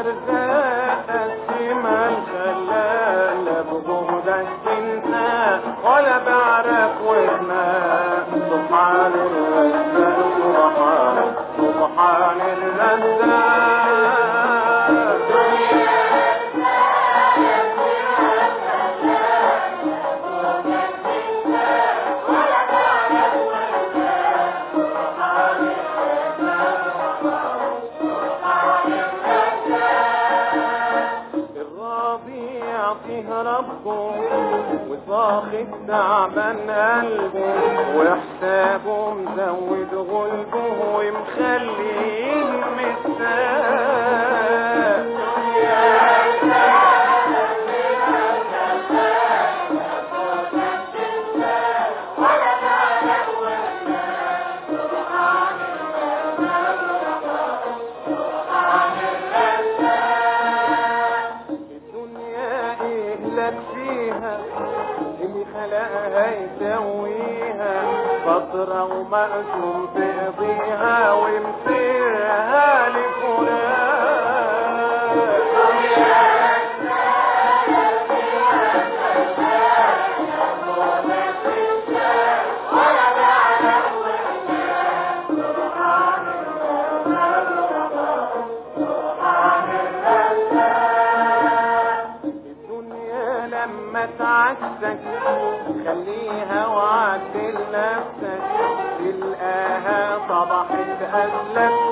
الارزاق قسمها الخلال، لا بجهدك تنسى ولا بعرف واسماء. سبحان الرزاق سبحان الرزاق. ربه وصاخب تعبان قلبه، وحسابه مزود غلبه ومخليه مستاء. اللي خلقها يسويها فترة ومقسوم تقضيها ومسيرها لفلان. لما تعسك خليها وعدل نفسك، تلقاها صبحت قبلك